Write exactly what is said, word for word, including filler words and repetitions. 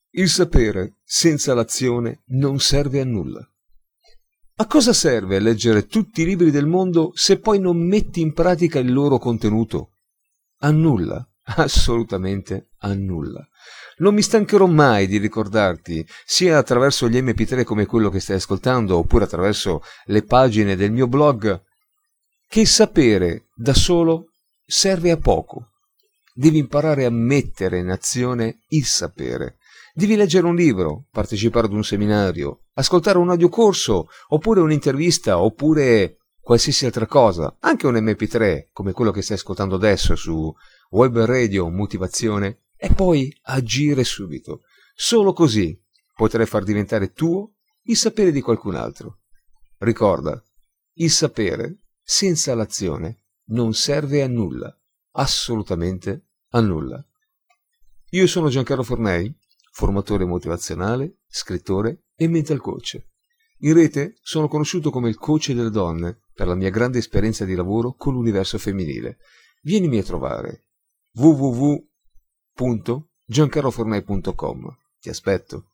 Il sapere senza l'azione non serve a nulla. A cosa serve leggere tutti i libri del mondo se poi non metti in pratica il loro contenuto? A nulla, assolutamente a nulla. Non mi stancherò mai di ricordarti, sia attraverso gli emme pi tre come quello che stai ascoltando, oppure attraverso le pagine del mio blog, che il sapere da solo serve a poco. Devi imparare a mettere in azione il sapere. Devi leggere un libro, partecipare ad un seminario, ascoltare un audiocorso, oppure un'intervista, oppure qualsiasi altra cosa, anche un emme pi tre, come quello che stai ascoltando adesso su Web Radio Motivazione, e poi agire subito. Solo così potrai far diventare tuo il sapere di qualcun altro. Ricorda, il sapere senza l'azione non serve a nulla, assolutamente a nulla. Io sono Giancarlo Fornei, formatore motivazionale, scrittore e mental coach. In rete sono conosciuto come il coach delle donne per la mia grande esperienza di lavoro con l'universo femminile. Vienimi a trovare w w w punto giancarlofornei punto com. Ti aspetto.